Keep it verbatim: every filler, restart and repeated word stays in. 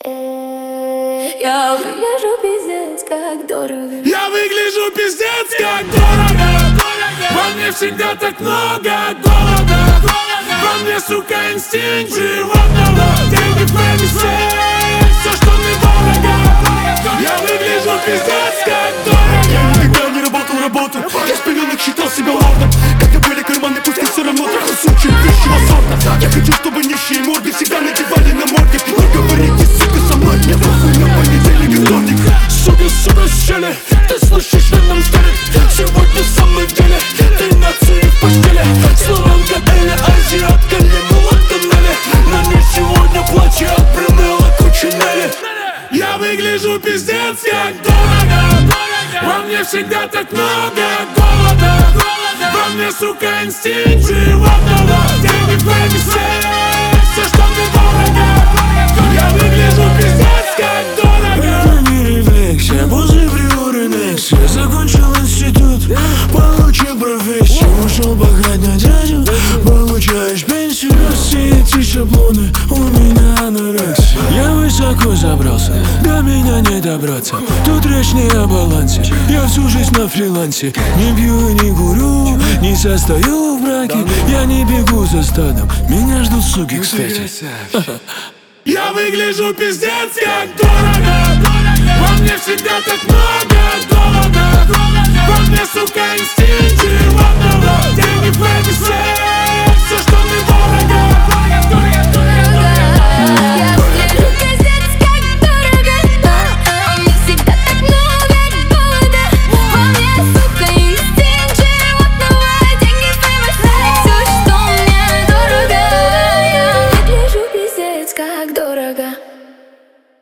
Я выгляжу пиздец, как дорого. Я выгляжу пиздец, как дорого. Во мне всегда так много голода. Во мне, сука, инстинкт животного. Деньги в пенисе, все, что мне дорого. Я выгляжу пиздец, как дорого. Я никогда не работал работу. Я с пеленок считал себя лордом. Когда были карманы пуски, все равно трахал сучек высшего сорта. Я хочу, чтобы нищие морды всегда надевали на морды. Не говорите, сука, со мной, мне похуй на понедельник и вторник. Сука, сука, щели, ты слышишь, что нам стали? Сегодня в самом деле ты нации в постели. Славянка или азиатка, лиму от тоннели. На ней сегодня платье от Брунелла Кучинелли. Я выгляжу пиздец, как дорого. Во мне всегда так много голода. Во мне, сука, инстинкт животного. Деньги в пенисе, все, что мне дорого. Я выгляжу пиздец, как дорого. Это не рефлексия, после приоры Нексия. Закончил институт, получил профессию. Ушел пахать на дядю, получаешь пенсию. Все эти шаблоны, у меня анорексия. Я высоко забрался, до меня не добраться. Тут речь не о балансе, я всю жизнь на фрилансе. Не пью и не курю, не состою в браке. Я не бегу за стадом, меня ждут суки, кстати. Я выгляжу пиздец, как дорого. Во мне всегда так много голода. Во мне, сука, инстинкт животного. Деньги в пенисе.